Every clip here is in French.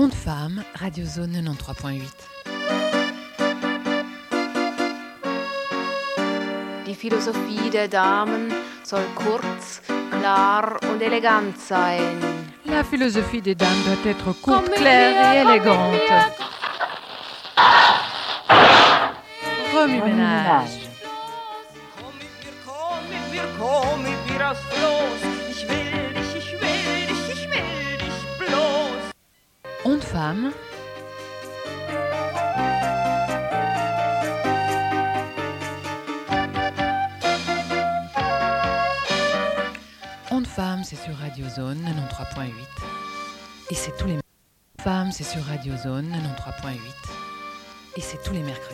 Ondes Femmes, Radio Zone 93.8. Die Philosophie der Damen soll kurz, klar und elegant sein. La philosophie des dames doit être courte, claire et élégante. Remue-ménage. Komm mit mir aufs Floß. Ich will dich bloß. Ondes Femmes. Ondes Femmes, c'est sur Radio Zone 93.8. Et c'est tous les Femmes, c'est sur Radio Zone 93.8. Et c'est tous les mercredis.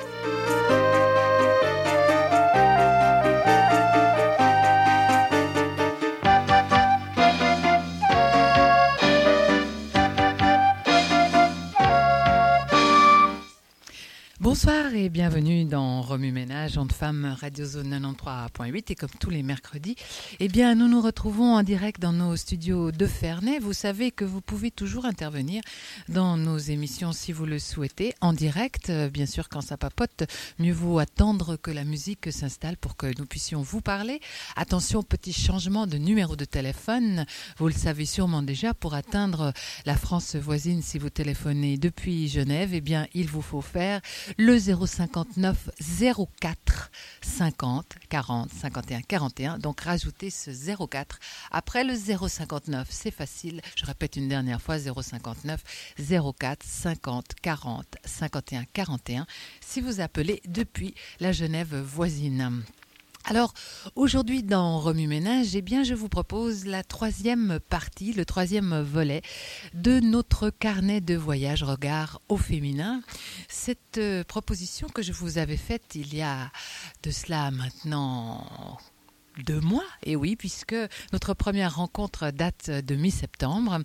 Bonsoir et bienvenue dans Remue-ménage, Ondes Femmes, Radio Zone 93.8 et comme tous les mercredis, eh bien nous nous retrouvons en direct dans nos studios de Ferney. Vous savez que vous pouvez toujours intervenir dans nos émissions si vous le souhaitez, en direct, bien sûr quand ça papote, mieux vaut attendre que la musique s'installe pour que nous puissions vous parler. Attention, petit changement de numéro de téléphone, vous le savez sûrement déjà, pour atteindre la France voisine si vous téléphonez depuis Genève, eh bien il vous faut faire le 059 04 50 40 51 41. Donc rajoutez ce 04 après le 059, c'est facile. Je répète une dernière fois, 059 04 50 40 51 41 si vous appelez depuis la Genève voisine. Alors, aujourd'hui dans Remue-ménage, eh bien, je vous propose la troisième partie, le troisième volet de notre carnet de voyage Regard au féminin. Cette proposition que je vous avais faite il y a de cela maintenant 2 mois, et oui, puisque notre première rencontre date de mi-septembre.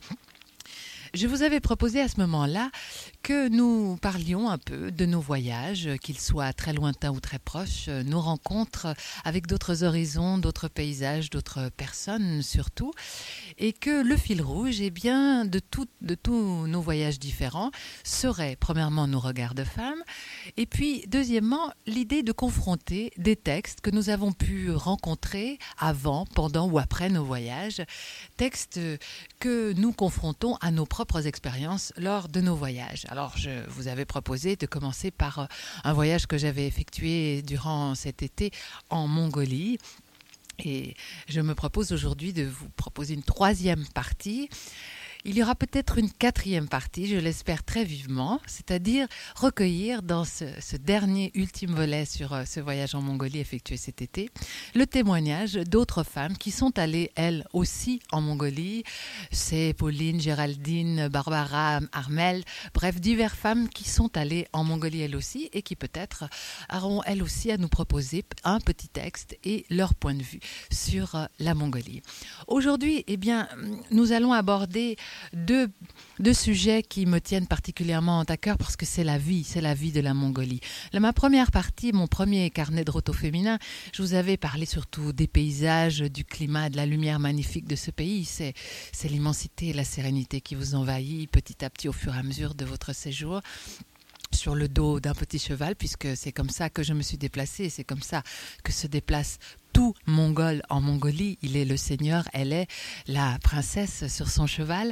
Je vous avais proposé à ce moment-là que nous parlions un peu de nos voyages, qu'ils soient très lointains ou très proches, nos rencontres avec d'autres horizons, d'autres paysages, d'autres personnes surtout, et que le fil rouge, eh bien, de tous nos voyages différents serait premièrement nos regards de femmes, et puis deuxièmement l'idée de confronter des textes que nous avons pu rencontrer avant, pendant ou après nos voyages, textes que nous confrontons à nos propres expériences lors de nos voyages. Alors, je vous avais proposé de commencer par un voyage que j'avais effectué durant cet été en Mongolie. Et je me propose aujourd'hui de vous proposer une troisième partie. Il y aura peut-être une quatrième partie, je l'espère très vivement, c'est-à-dire recueillir dans ce dernier ultime volet sur ce voyage en Mongolie effectué cet été, le témoignage d'autres femmes qui sont allées elles aussi en Mongolie. C'est Pauline, Géraldine, Barbara, Armelle, bref, diverses femmes qui sont allées en Mongolie elles aussi et qui peut-être auront elles aussi à nous proposer un petit texte et leur point de vue sur la Mongolie. Aujourd'hui, eh bien, nous allons aborder deux sujets qui me tiennent particulièrement à cœur parce que c'est la vie de la Mongolie. Là, ma première partie, mon premier carnet de route au féminin, je vous avais parlé surtout des paysages, du climat, de la lumière magnifique de ce pays. C'est l'immensité et la sérénité qui vous envahit petit à petit au fur et à mesure de votre séjour sur le dos d'un petit cheval, puisque c'est comme ça que je me suis déplacée et c'est comme ça que se déplace tout Mongol en Mongolie. Il est le seigneur, elle est la princesse sur son cheval.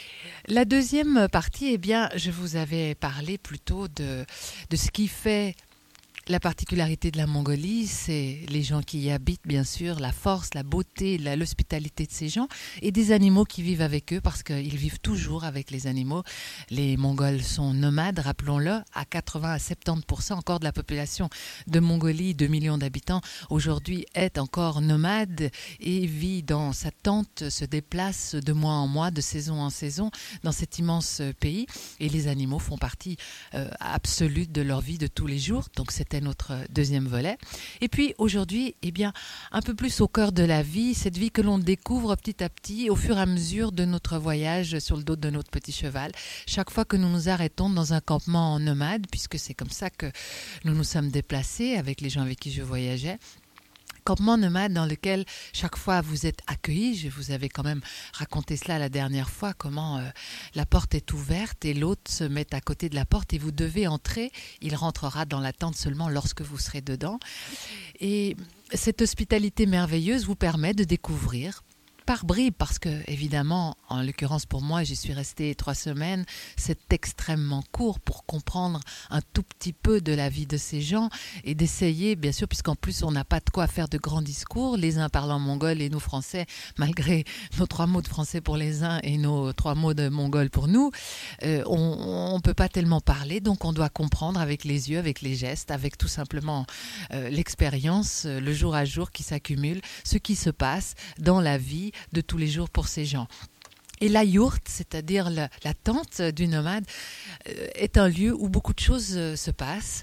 La deuxième partie, eh bien, je vous avais parlé plutôt de ce qui fait la particularité de la Mongolie, c'est les gens qui y habitent, bien sûr, la force, la beauté, l'hospitalité de ces gens et des animaux qui vivent avec eux parce qu'ils vivent toujours avec les animaux. Les Mongols sont nomades, rappelons-le, à 80 à 70% encore de la population de Mongolie, 2 millions d'habitants, aujourd'hui est encore nomade et vit dans sa tente, se déplace de mois en mois, de saison en saison dans cet immense pays et les animaux font partie absolue de leur vie de tous les jours. Donc c'était notre deuxième volet. Et puis aujourd'hui, eh bien, un peu plus au cœur de la vie, cette vie que l'on découvre petit à petit au fur et à mesure de notre voyage sur le dos de notre petit cheval. Chaque fois que nous nous arrêtons dans un campement nomade, puisque c'est comme ça que nous nous sommes déplacés avec les gens avec qui je voyageais, campement nomade dans lequel chaque fois vous êtes accueillis. Je vous avais quand même raconté cela la dernière fois, comment la porte est ouverte et l'hôte se met à côté de la porte et vous devez entrer. Il rentrera dans la tente seulement lorsque vous serez dedans. Et cette hospitalité merveilleuse vous permet de découvrir par bribes, parce que, évidemment, en l'occurrence pour moi, j'y suis restée 3 semaines, c'est extrêmement court pour comprendre un tout petit peu de la vie de ces gens et d'essayer, bien sûr, puisqu'en plus on n'a pas de quoi faire de grands discours, les uns parlant mongol et nous français, malgré nos 3 mots de français pour les uns et nos 3 mots de mongol pour nous, on ne peut pas tellement parler, donc on doit comprendre avec les yeux, avec les gestes, avec tout simplement l'expérience, le jour à jour qui s'accumule, ce qui se passe dans la vie de tous les jours pour ces gens. Et la yourte, c'est-à-dire la tente du nomade, est un lieu où beaucoup de choses se passent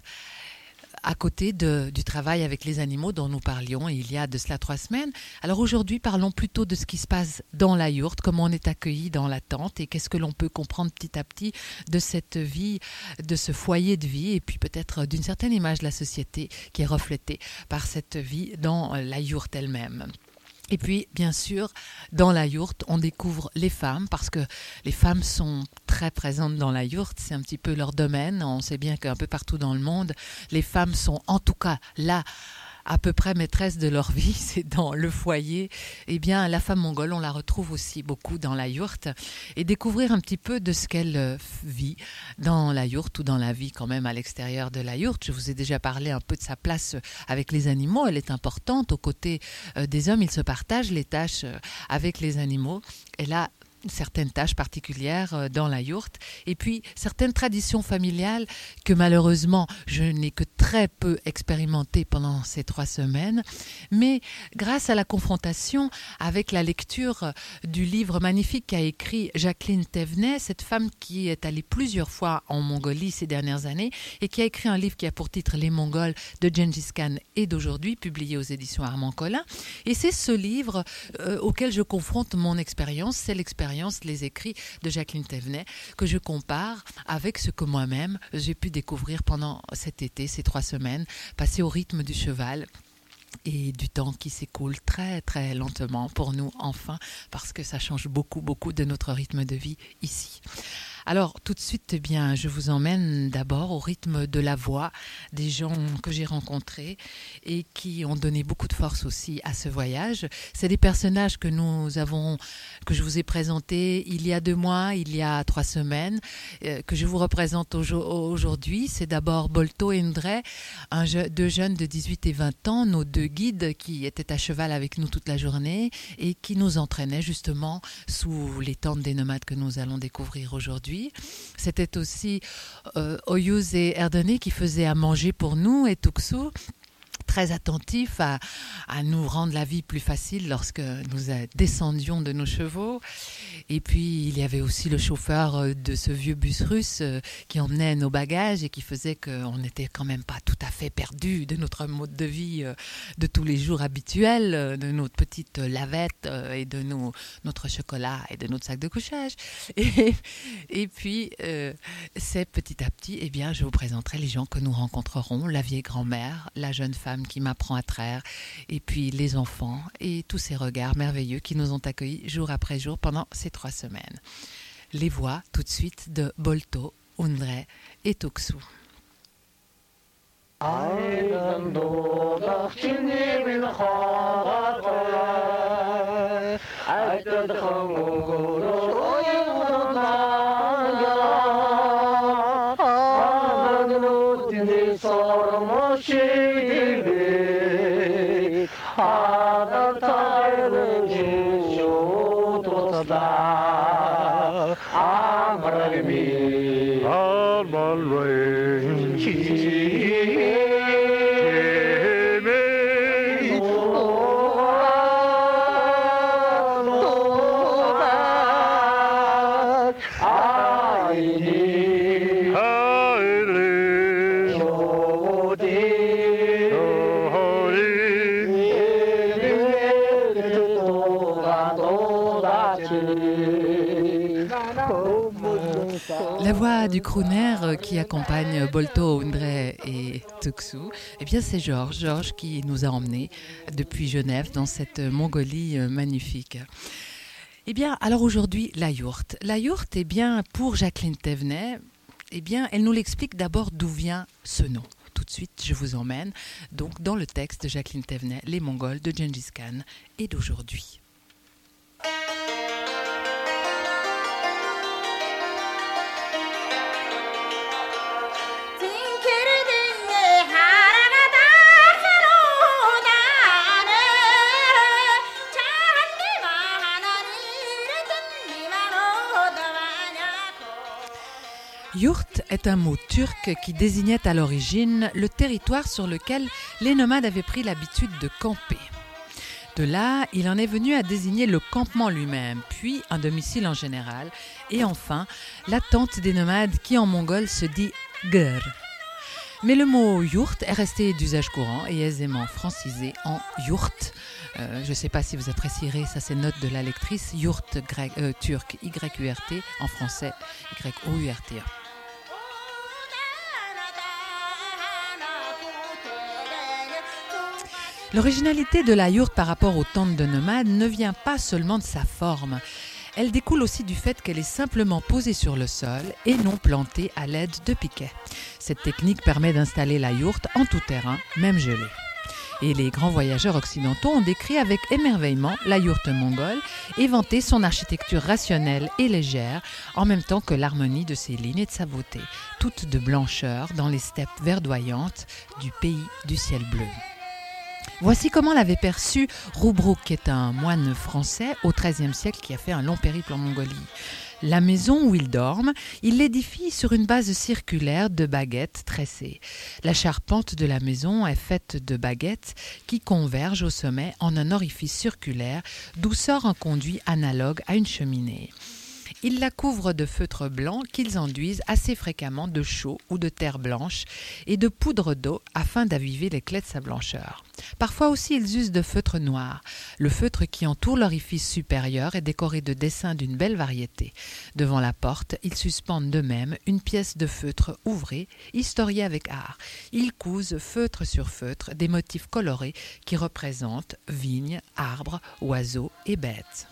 à côté du travail avec les animaux dont nous parlions il y a de cela 3 semaines. Alors aujourd'hui, parlons plutôt de ce qui se passe dans la yourte, comment on est accueilli dans la tente et qu'est-ce que l'on peut comprendre petit à petit de cette vie, de ce foyer de vie et puis peut-être d'une certaine image de la société qui est reflétée par cette vie dans la yourte elle-même. Et puis, bien sûr, dans la yourte, on découvre les femmes, parce que les femmes sont très présentes dans la yourte, c'est un petit peu leur domaine. On sait bien qu'un peu partout dans le monde, les femmes sont en tout cas là, à peu près maîtresse de leur vie, c'est dans le foyer. Eh bien, la femme mongole, on la retrouve aussi beaucoup dans la yourte et découvrir un petit peu de ce qu'elle vit dans la yourte ou dans la vie quand même à l'extérieur de la yourte. Je vous ai déjà parlé un peu de sa place avec les animaux. Elle est importante. Aux côtés des hommes, ils se partagent les tâches avec les animaux. Et là, certaines tâches particulières dans la yourte et puis certaines traditions familiales que malheureusement je n'ai que très peu expérimentées pendant ces 3 semaines, mais grâce à la confrontation avec la lecture du livre magnifique qu'a écrit Jacqueline Thévenet, cette femme qui est allée plusieurs fois en Mongolie ces dernières années et qui a écrit un livre qui a pour titre Les Mongols de Gengis Khan et d'aujourd'hui, publié aux éditions Armand Collin. Et c'est ce livre auquel je confronte mon expérience, c'est l'expérience, les écrits de Jacqueline Thévenet, que je compare avec ce que moi-même j'ai pu découvrir pendant cet été, ces 3 semaines, passées au rythme du cheval et du temps qui s'écoule très très lentement pour nous enfin, parce que ça change beaucoup beaucoup de notre rythme de vie ici. Alors tout de suite, eh bien, je vous emmène d'abord au rythme de la voix des gens que j'ai rencontrés et qui ont donné beaucoup de force aussi à ce voyage. C'est des personnages que je vous ai présentés il y a 2 mois, il y a 3 semaines, que je vous représente aujourd'hui. C'est d'abord Bolto et Ndre, 2 jeunes de 18 et 20 ans, nos 2 guides qui étaient à cheval avec nous toute la journée et qui nous entraînaient justement sous les tentes des nomades que nous allons découvrir aujourd'hui. C'était aussi Oyuz et Erdene qui faisaient à manger pour nous et Tuxu, très attentif à nous rendre la vie plus facile lorsque nous descendions de nos chevaux. Et puis, il y avait aussi le chauffeur de ce vieux bus russe qui emmenait nos bagages et qui faisait qu'on n'était quand même pas tout à fait perdu de notre mode de vie de tous les jours habituel, de notre petite lavette et de notre chocolat et de notre sac de couchage. Et puis, c'est petit à petit, eh bien, je vous présenterai les gens que nous rencontrerons, la vieille grand-mère, la jeune femme qui m'apprend à traire, et puis les enfants et tous ces regards merveilleux qui nous ont accueillis jour après jour pendant ces 3 semaines. Les voix tout de suite de Bolto, Ndre et Tuxu. La voix du crooner qui accompagne Bolto, Undre et Tuxu, eh bien c'est Georges qui nous a emmenés depuis Genève dans cette Mongolie magnifique. Eh bien, alors aujourd'hui, la yourte. La yourte, eh bien, pour Jacqueline Thévenet, eh bien, elle nous l'explique d'abord d'où vient ce nom. Tout de suite, je vous emmène donc dans le texte de Jacqueline Thévenet, Les Mongols de Gengis Khan et d'aujourd'hui. Yurt est un mot turc qui désignait à l'origine le territoire sur lequel les nomades avaient pris l'habitude de camper. De là, il en est venu à désigner le campement lui-même, puis un domicile en général, et enfin la tente des nomades qui en mongol se dit gur. Mais le mot yurt est resté d'usage courant et aisément francisé en yurt. Je ne sais pas si vous apprécierez, ça c'est note de la lectrice, yurt turc, Y-U-R-T, en français Y-O-U-R-T-A. L'originalité de la yourte par rapport aux tentes de nomades ne vient pas seulement de sa forme. Elle découle aussi du fait qu'elle est simplement posée sur le sol et non plantée à l'aide de piquets. Cette technique permet d'installer la yourte en tout terrain, même gelée. Et les grands voyageurs occidentaux ont décrit avec émerveillement la yourte mongole et vanté son architecture rationnelle et légère, en même temps que l'harmonie de ses lignes et de sa beauté, toutes de blancheur dans les steppes verdoyantes du pays du ciel bleu. Voici comment l'avait perçu Rubruck, qui est un moine français au XIIIe siècle qui a fait un long périple en Mongolie. La maison où il dorme, il l'édifie sur une base circulaire de baguettes tressées. La charpente de la maison est faite de baguettes qui convergent au sommet en un orifice circulaire d'où sort un conduit analogue à une cheminée. Ils la couvrent de feutre blanc qu'ils enduisent assez fréquemment de chaux ou de terre blanche et de poudre d'eau afin d'aviver l'éclat de sa blancheur. Parfois aussi ils usent de feutre noir. Le feutre qui entoure l'orifice supérieur est décoré de dessins d'une belle variété. Devant la porte, ils suspendent d'eux-mêmes une pièce de feutre ouvrée, historiée avec art. Ils cousent feutre sur feutre des motifs colorés qui représentent vignes, arbres, oiseaux et bêtes.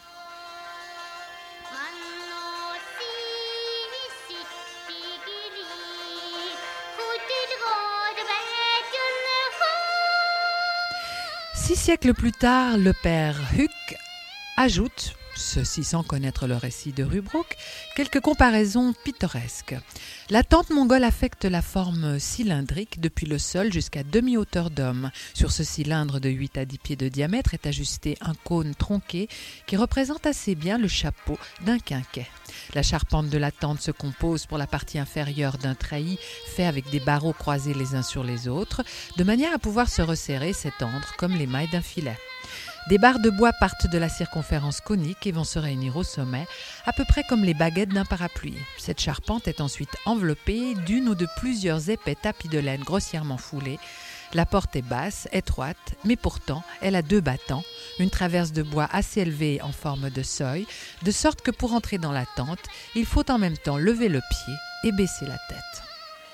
Six siècles plus tard, le père Huck ajoute, ceci sans connaître le récit de Rubruck, quelques comparaisons pittoresques. La tente mongole affecte la forme cylindrique depuis le sol jusqu'à demi-hauteur d'homme. Sur ce cylindre de 8 à 10 pieds de diamètre est ajusté un cône tronqué qui représente assez bien le chapeau d'un quinquet. La charpente de la tente se compose pour la partie inférieure d'un treillis fait avec des barreaux croisés les uns sur les autres, de manière à pouvoir se resserrer, s'étendre comme les mailles d'un filet. Des barres de bois partent de la circonférence conique et vont se réunir au sommet, à peu près comme les baguettes d'un parapluie. Cette charpente est ensuite enveloppée d'une ou de plusieurs épais tapis de laine grossièrement foulés. La porte est basse, étroite, mais pourtant elle a 2 battants, une traverse de bois assez élevée en forme de seuil, de sorte que pour entrer dans la tente, il faut en même temps lever le pied et baisser la tête.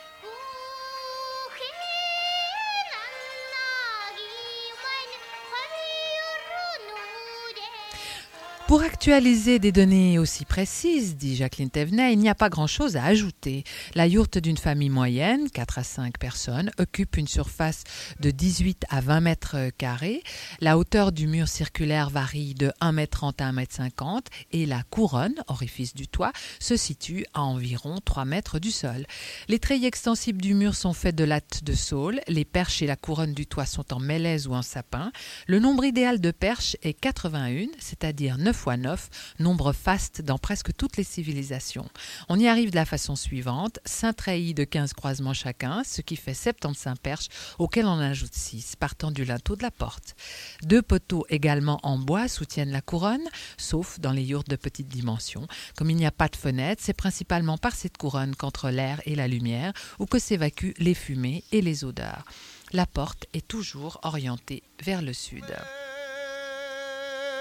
Pour actualiser des données aussi précises, dit Jacqueline Thévenet, il n'y a pas grand-chose à ajouter. La yourte d'une famille moyenne, 4 à 5 personnes, occupe une surface de 18 à 20 mètres carrés. La hauteur du mur circulaire varie de 1,30 m à 1,50 m et la couronne, orifice du toit, se situe à environ 3 mètres du sol. Les treillis extensibles du mur sont faits de lattes de saule. Les perches et la couronne du toit sont en mélèze ou en sapin. Le nombre idéal de perches est 81, c'est-à-dire 9 fois 9, nombre faste dans presque toutes les civilisations. On y arrive de la façon suivante, 5 treillis de 15 croisements chacun, ce qui fait 75 perches, auxquelles on ajoute 6, partant du linteau de la porte. 2 poteaux également en bois soutiennent la couronne, sauf dans les yourtes de petite dimension. Comme il n'y a pas de fenêtre, c'est principalement par cette couronne qu'entre l'air et la lumière, ou que s'évacuent les fumées et les odeurs. La porte est toujours orientée vers le sud.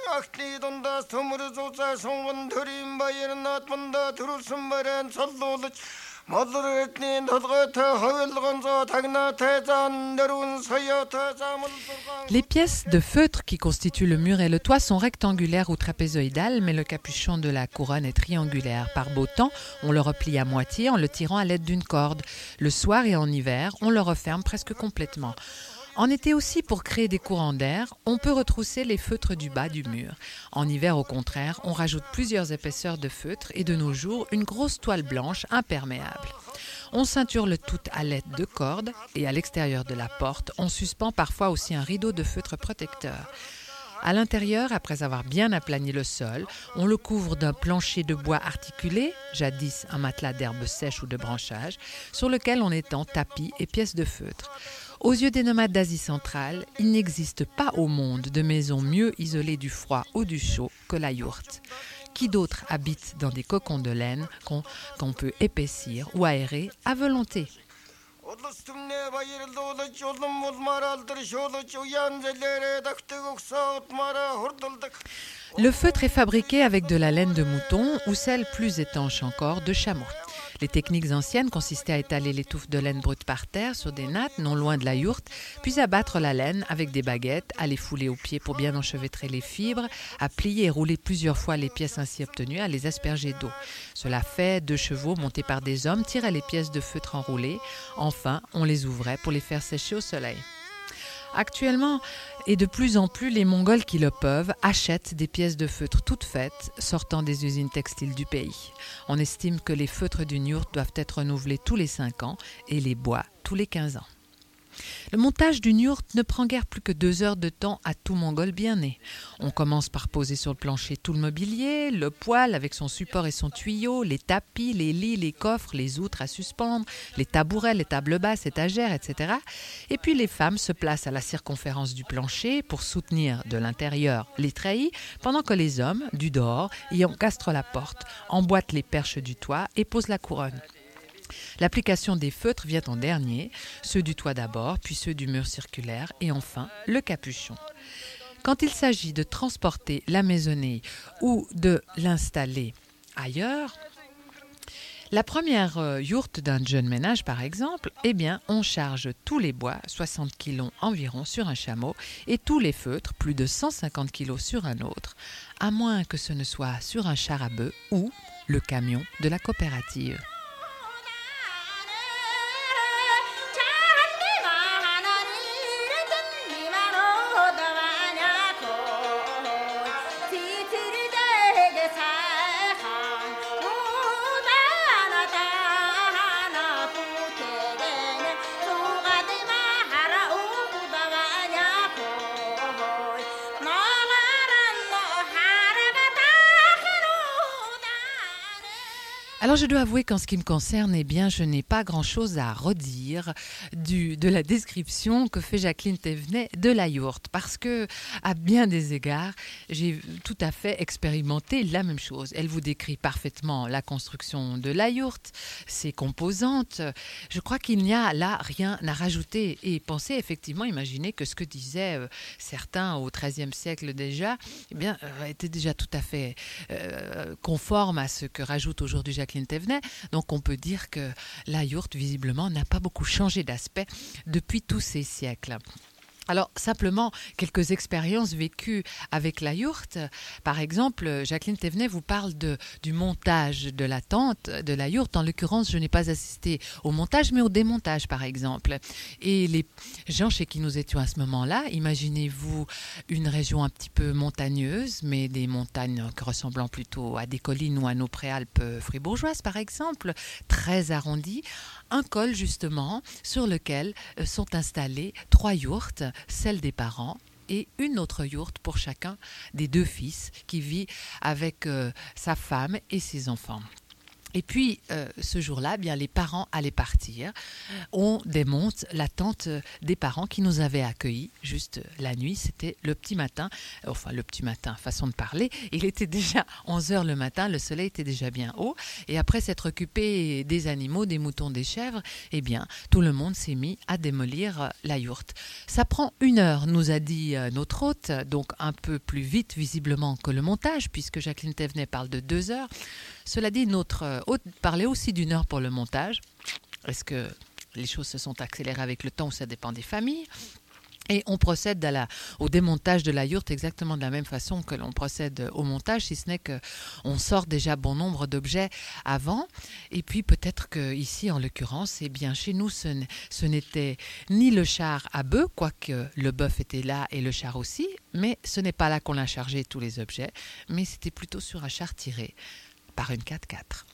Les pièces de feutre qui constituent le mur et le toit sont rectangulaires ou trapézoïdales, mais le capuchon de la couronne est triangulaire. Par beau temps, on le replie à moitié en le tirant à l'aide d'une corde. Le soir et en hiver, on le referme presque complètement. En été aussi, pour créer des courants d'air, on peut retrousser les feutres du bas du mur. En hiver, au contraire, on rajoute plusieurs épaisseurs de feutre et de nos jours, une grosse toile blanche imperméable. On ceinture le tout à l'aide de cordes et à l'extérieur de la porte, on suspend parfois aussi un rideau de feutre protecteur. À l'intérieur, après avoir bien aplani le sol, on le couvre d'un plancher de bois articulé, jadis un matelas d'herbes sèches ou de branchages, sur lequel on étend tapis et pièces de feutre. Aux yeux des nomades d'Asie centrale, il n'existe pas au monde de maison mieux isolée du froid ou du chaud que la yourte. Qui d'autre habite dans des cocons de laine qu'on peut épaissir ou aérer à volonté? Le feutre est fabriqué avec de la laine de mouton ou celle plus étanche encore de chameau. Les techniques anciennes consistaient à étaler les touffes de laine brute par terre sur des nattes non loin de la yourte, puis à battre la laine avec des baguettes, à les fouler au pied pour bien enchevêtrer les fibres, à plier et rouler plusieurs fois les pièces ainsi obtenues, à les asperger d'eau. Cela fait, 2 chevaux montés par des hommes tiraient les pièces de feutre enroulées. Enfin, on les ouvrait pour les faire sécher au soleil. Actuellement, et de plus en plus, les Mongols qui le peuvent achètent des pièces de feutre toutes faites sortant des usines textiles du pays. On estime que les feutres d'une yourte doivent être renouvelés tous les 5 ans et les bois tous les 15 ans. Le montage d'une yourte ne prend guère plus que 2 heures de temps à tout Mongol bien né. On commence par poser sur le plancher tout le mobilier, le poêle avec son support et son tuyau, les tapis, les lits, les coffres, les outres à suspendre, les tabourets, les tables basses, étagères, etc. Et puis les femmes se placent à la circonférence du plancher pour soutenir de l'intérieur les treillis, pendant que les hommes, du dehors, y encastrent la porte, emboîtent les perches du toit et posent la couronne. L'application des feutres vient en dernier, ceux du toit d'abord, puis ceux du mur circulaire et enfin le capuchon. Quand il s'agit de transporter la maisonnée ou de l'installer ailleurs, la première yourte d'un jeune ménage par exemple, on charge tous les bois, 60 kg environ sur un chameau, et tous les feutres, plus de 150 kg sur un autre, à moins que ce ne soit sur un char à bœuf ou le camion de la coopérative. Alors je dois avouer qu'en ce qui me concerne, je n'ai pas grand-chose à redire de la description que fait Jacqueline Thévenet de la yourte, parce que à bien des égards, j'ai tout à fait expérimenté la même chose. Elle vous décrit parfaitement la construction de la yourte, ses composantes. Je crois qu'il n'y a là rien à rajouter et pensez effectivement, imaginez que ce que disaient certains au XIIIe siècle déjà, était déjà tout à fait conforme à ce que rajoute aujourd'hui Jacqueline Thévenet. Donc on peut dire que la yourte visiblement n'a pas beaucoup changé d'aspect depuis tous ces siècles. Alors, simplement, quelques expériences vécues avec la yourte. Par exemple, Jacqueline Thévenet vous parle du montage de la tente, de la yourte. En l'occurrence, je n'ai pas assisté au montage, mais au démontage, par exemple. Et les gens chez qui nous étions à ce moment-là, imaginez-vous une région un petit peu montagneuse, mais des montagnes ressemblant plutôt à des collines ou à nos préalpes fribourgeoises, par exemple, très arrondies. Un col, justement, sur lequel sont installées 3 yourtes, celle des parents et une autre yourte pour chacun des 2 fils qui vit avec sa femme et ses enfants. Et puis, ce jour-là, bien, les parents allaient partir. On démonte la tente des parents qui nous avaient accueillis juste la nuit. C'était le petit matin, façon de parler. Il était déjà 11 heures le matin, le soleil était déjà bien haut. Et après s'être occupé des animaux, des moutons, des chèvres, eh bien, tout le monde s'est mis à démolir la yourte. Ça prend 1 heure, nous a dit notre hôte, donc un peu plus vite visiblement que le montage, puisque Jacqueline Thévenet parle de 2 heures. Cela dit, notre hôte parlait aussi d'1 heure pour le montage. Est-ce que les choses se sont accélérées avec le temps ou ça dépend des familles ? Et on procède au démontage de la yourte exactement de la même façon que l'on procède au montage, si ce n'est qu'on sort déjà bon nombre d'objets avant. Et puis peut-être qu'ici, en l'occurrence, eh bien, chez nous, ce n'était ni le char à bœuf, quoique le bœuf était là et le char aussi, mais ce n'est pas là qu'on a chargé tous les objets, mais c'était plutôt sur un char tiré par une 4x4.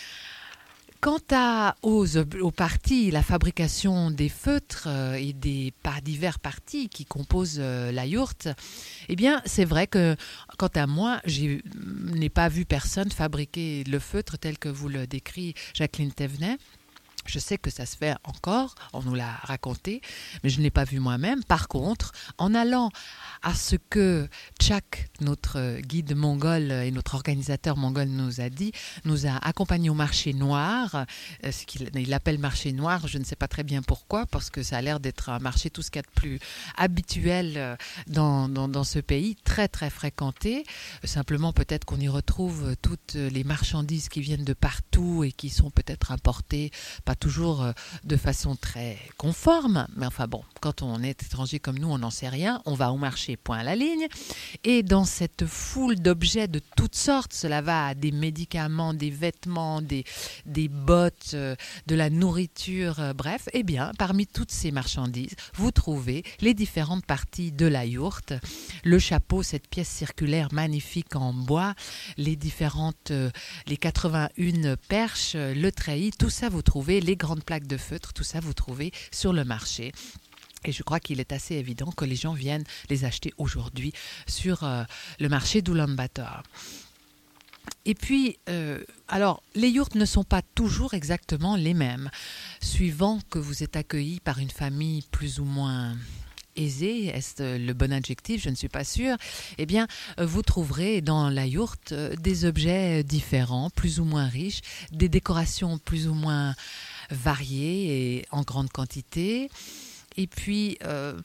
Quant aux parties, la fabrication des feutres et des divers parties qui composent la yourte, eh bien, c'est vrai que, quant à moi, je n'ai pas vu personne fabriquer le feutre tel que vous le décrit Jacqueline Thévenet. Je sais que ça se fait encore, on nous l'a raconté, mais je ne l'ai pas vu moi-même. Par contre, en allant à ce que Tchak, notre guide mongol et notre organisateur mongol nous a dit, nous a accompagnés au marché noir, ce qu'il appelle marché noir, je ne sais pas très bien pourquoi, parce que ça a l'air d'être un marché tout ce qu'il y a de plus habituel dans ce pays, très très fréquenté. Simplement peut-être qu'on y retrouve toutes les marchandises qui viennent de partout et qui sont peut-être importées, pas toujours de façon très conforme, mais enfin bon, quand on est étranger comme nous, on n'en sait rien, on va au marché, point à la ligne, et dans cette foule d'objets de toutes sortes, cela va à des médicaments, des vêtements, des bottes, de la nourriture, bref, eh bien, parmi toutes ces marchandises, vous trouvez les différentes parties de la yourte, le chapeau, cette pièce circulaire magnifique en bois, les 81 perches, le treillis, tout ça vous trouvez, les grandes plaques de feutre, tout ça vous trouvez sur le marché. Et je crois qu'il est assez évident que les gens viennent les acheter aujourd'hui sur le marché d'Oulan-Bator. Et puis, alors, les yourtes ne sont pas toujours exactement les mêmes. Suivant que vous êtes accueilli par une famille plus ou moins aisée, est-ce le bon adjectif, je ne suis pas sûre, eh bien, vous trouverez dans la yourte des objets différents, plus ou moins riches, des décorations plus ou moins variées et en grande quantité. Et puis,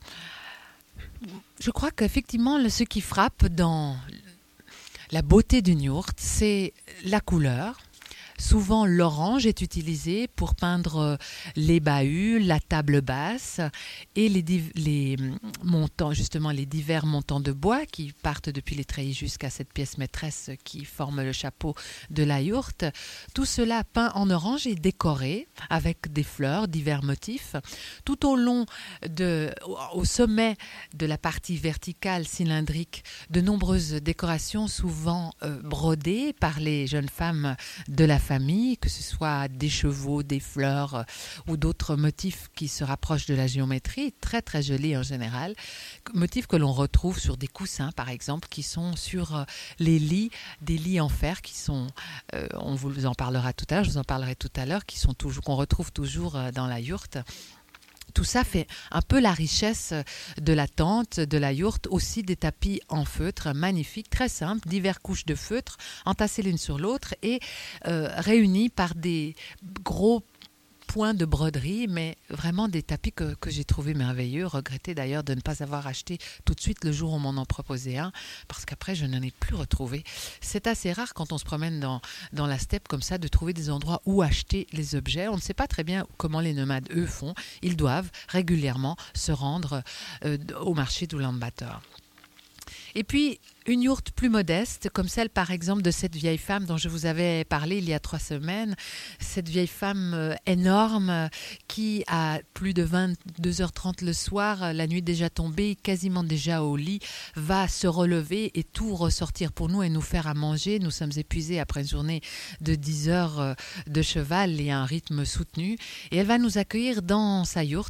je crois qu'effectivement, ce qui frappe dans la beauté d'une yourte, c'est la couleur. Souvent, l'orange est utilisé pour peindre les bahuts, la table basse et les montants, justement les divers montants de bois qui partent depuis les treillis jusqu'à cette pièce maîtresse qui forme le chapeau de la yourte. Tout cela peint en orange et décoré avec des fleurs, divers motifs. Tout au long, au sommet de la partie verticale cylindrique, de nombreuses décorations souvent brodées par les jeunes femmes de la famille, que ce soit des chevaux, des fleurs ou d'autres motifs qui se rapprochent de la géométrie, très très jolis en général, motifs que l'on retrouve sur des coussins par exemple, qui sont sur les lits, des lits en fer qui sont, on vous en parlera tout à l'heure, je vous en parlerai tout à l'heure, qu'on retrouve toujours dans la yourte. Tout ça fait un peu la richesse de la tente, de la yourte, aussi des tapis en feutre magnifiques, très simples, diverses couches de feutre entassées l'une sur l'autre et réunies par des gros points de broderie, mais vraiment des tapis que j'ai trouvé merveilleux. Regretté d'ailleurs de ne pas avoir acheté tout de suite le jour où on m'en proposait un, parce qu'après je n'en ai plus retrouvé. C'est assez rare quand on se promène dans la steppe comme ça de trouver des endroits où acheter les objets. On ne sait pas très bien comment les nomades eux font. Ils doivent régulièrement se rendre au marché d'Oulan-Bator. Et puis, une yourte plus modeste, comme celle par exemple de cette vieille femme dont je vous avais parlé il y a 3 semaines, cette vieille femme énorme qui, à plus de 22h30 le soir, la nuit déjà tombée, quasiment déjà au lit, va se relever et tout ressortir pour nous et nous faire à manger. Nous sommes épuisés après une journée de 10 heures de cheval et un rythme soutenu. Et elle va nous accueillir dans sa yourte.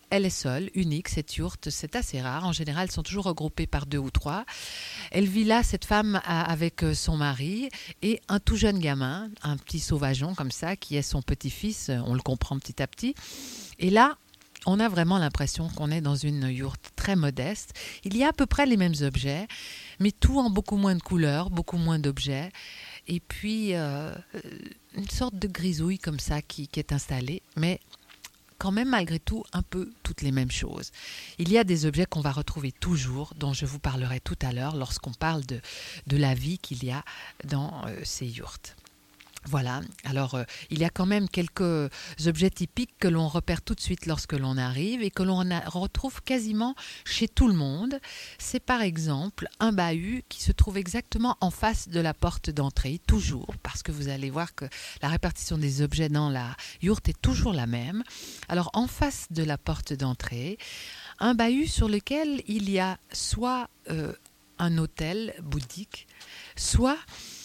elle est seule, unique, cette yourte, c'est assez rare. En général, elles sont toujours regroupées par 2 ou 3. Elle vit là, cette femme, avec son mari et un tout jeune gamin, un petit sauvageon comme ça, qui est son petit-fils, on le comprend petit à petit. Et là, on a vraiment l'impression qu'on est dans une yourte très modeste. Il y a à peu près les mêmes objets, mais tout en beaucoup moins de couleurs, beaucoup moins d'objets. Et puis, une sorte de grisouille comme ça qui est installée, mais quand même malgré tout un peu toutes les mêmes choses. Il y a des objets qu'on va retrouver toujours, dont je vous parlerai tout à l'heure lorsqu'on parle de la vie qu'il y a dans ces yourtes. Voilà, alors il y a quand même quelques objets typiques que l'on repère tout de suite lorsque l'on arrive et que l'on retrouve quasiment chez tout le monde. C'est par exemple un bahut qui se trouve exactement en face de la porte d'entrée, toujours, parce que vous allez voir que la répartition des objets dans la yourte est toujours la même. Alors en face de la porte d'entrée, un bahut sur lequel il y a soit un hôtel bouddhique, soit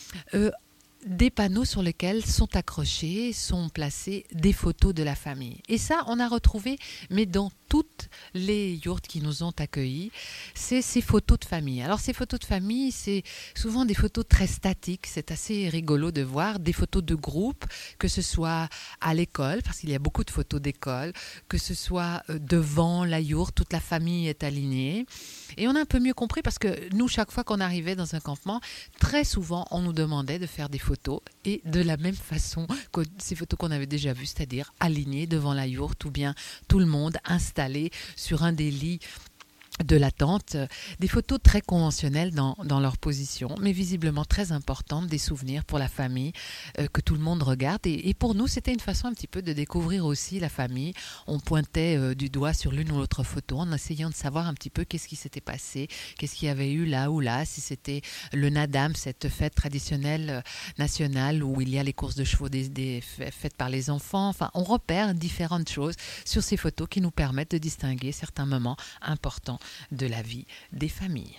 des panneaux sur lesquels sont accrochés, sont placées des photos de la famille. Et ça, on a retrouvé, mais dans toutes les yourtes qui nous ont accueillis, c'est ces photos de famille. Alors ces photos de famille, c'est souvent des photos très statiques, c'est assez rigolo de voir, des photos de groupe, que ce soit à l'école, parce qu'il y a beaucoup de photos d'école, que ce soit devant la yourte, toute la famille est alignée. Et on a un peu mieux compris parce que nous, chaque fois qu'on arrivait dans un campement, très souvent, on nous demandait de faire des photos et de la même façon que ces photos qu'on avait déjà vues, c'est-à-dire alignées devant la yourte ou bien tout le monde installé sur un des lits de la tente, des photos très conventionnelles dans leur position, mais visiblement très importantes, des souvenirs pour la famille que tout le monde regarde. Et pour nous, c'était une façon un petit peu de découvrir aussi la famille. On pointait du doigt sur l'une ou l'autre photo en essayant de savoir un petit peu qu'est-ce qui s'était passé, qu'est-ce qu'il y avait eu là ou là, si c'était le Nadam, cette fête traditionnelle nationale où il y a les courses de chevaux faites par les enfants. Enfin, on repère différentes choses sur ces photos qui nous permettent de distinguer certains moments importants de la vie des familles.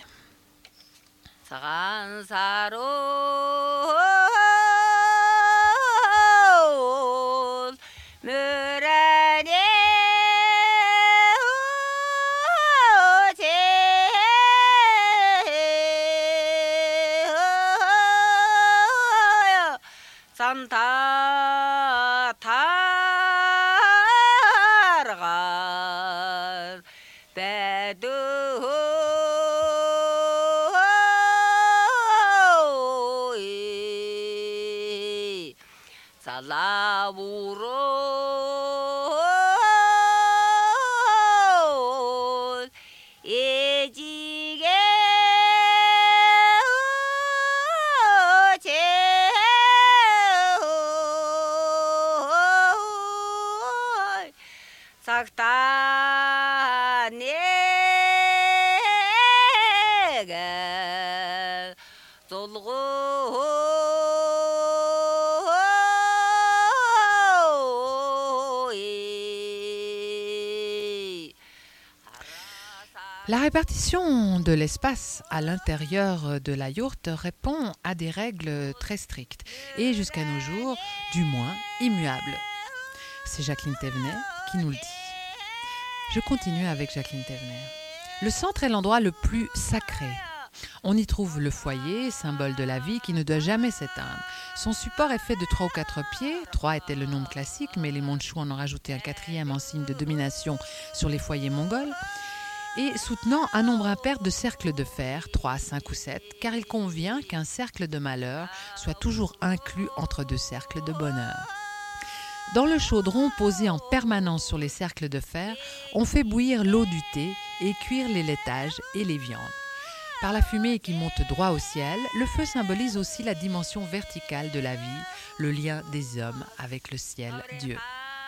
La répartition de l'espace à l'intérieur de la yourte répond à des règles très strictes et jusqu'à nos jours, du moins, immuables. C'est Jacqueline Thévenet qui nous le dit. Je continue avec Jacqueline Thévenet. Le centre est l'endroit le plus sacré. On y trouve le foyer, symbole de la vie qui ne doit jamais s'éteindre. Son support est fait de 3 ou 4 pieds. 3 était le nombre classique, mais les Mandchous en ont rajouté un 4e en signe de domination sur les foyers mongols. Et soutenant un nombre impair de cercles de fer, 3, 5 ou 7, car il convient qu'un cercle de malheur soit toujours inclus entre 2 cercles de bonheur. Dans le chaudron posé en permanence sur les cercles de fer, on fait bouillir l'eau du thé et cuire les laitages et les viandes. Par la fumée qui monte droit au ciel, le feu symbolise aussi la dimension verticale de la vie, le lien des hommes avec le ciel, Dieu.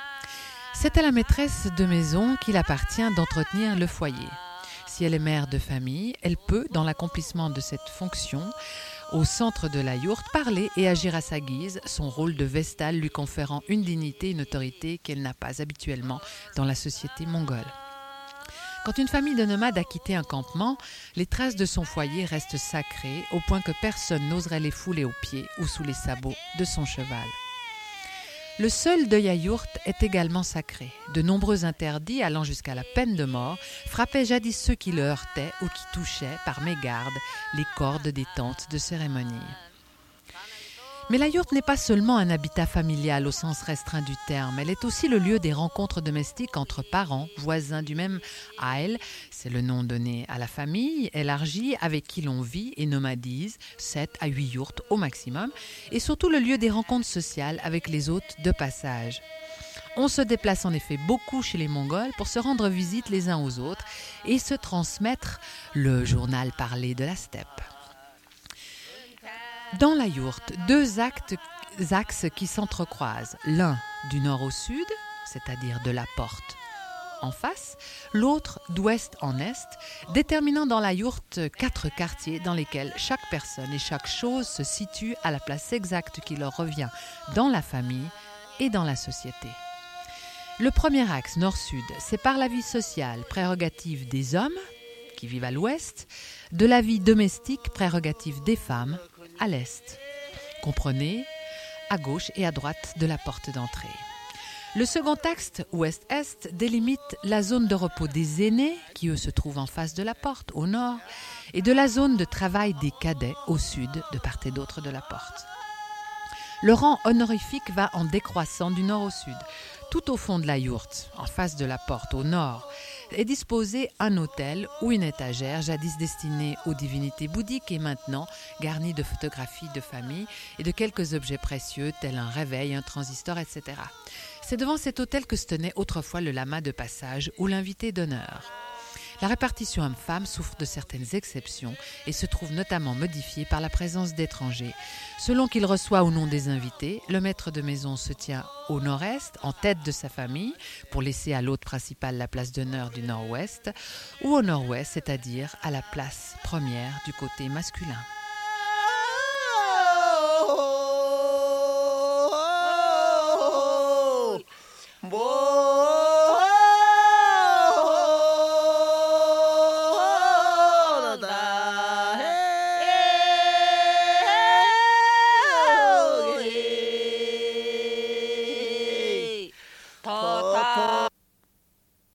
C'est à la maîtresse de maison qu'il appartient d'entretenir le foyer. Si elle est mère de famille, elle peut, dans l'accomplissement de cette fonction, au centre de la yourte, parler et agir à sa guise, son rôle de vestale lui conférant une dignité et une autorité qu'elle n'a pas habituellement dans la société mongole. Quand une famille de nomades a quitté un campement, les traces de son foyer restent sacrées au point que personne n'oserait les fouler aux pieds ou sous les sabots de son cheval. Le seul deuil à yourte est également sacré. De nombreux interdits, allant jusqu'à la peine de mort, frappaient jadis ceux qui le heurtaient ou qui touchaient, par mégarde, les cordes des tentes de cérémonie. Mais la yourte n'est pas seulement un habitat familial au sens restreint du terme, elle est aussi le lieu des rencontres domestiques entre parents, voisins du même aïl, c'est le nom donné à la famille élargie avec qui l'on vit et nomadise, 7 à 8 yourtes au maximum, et surtout le lieu des rencontres sociales avec les hôtes de passage. On se déplace en effet beaucoup chez les Mongols pour se rendre visite les uns aux autres et se transmettre le journal parlé de la steppe. Dans la yourte, deux axes qui s'entrecroisent, l'un du nord au sud, c'est-à-dire de la porte en face, l'autre d'ouest en est, déterminant dans la yourte 4 quartiers dans lesquels chaque personne et chaque chose se situe à la place exacte qui leur revient dans la famille et dans la société. Le premier axe nord-sud sépare la vie sociale, prérogative des hommes, qui vivent à l'ouest, de la vie domestique, prérogative des femmes, à l'est. Comprenez, à gauche et à droite de la porte d'entrée. Le second axe, ouest-est, délimite la zone de repos des aînés, qui eux se trouvent en face de la porte, au nord, et de la zone de travail des cadets, au sud, de part et d'autre de la porte. Le rang honorifique va en décroissant du nord au sud. Tout au fond de la yourte, en face de la porte, au nord, est disposé un autel ou une étagère jadis destinée aux divinités bouddhiques et maintenant garnie de photographies de famille et de quelques objets précieux tels un réveil, un transistor, etc. C'est devant cet autel que se tenait autrefois le lama de passage ou l'invité d'honneur. La répartition homme-femme souffre de certaines exceptions et se trouve notamment modifiée par la présence d'étrangers. Selon qu'il reçoit ou non des invités, le maître de maison se tient au nord-est, en tête de sa famille, pour laisser à l'hôte principal la place d'honneur du nord-ouest, ou au nord-ouest, c'est-à-dire à la place première du côté masculin.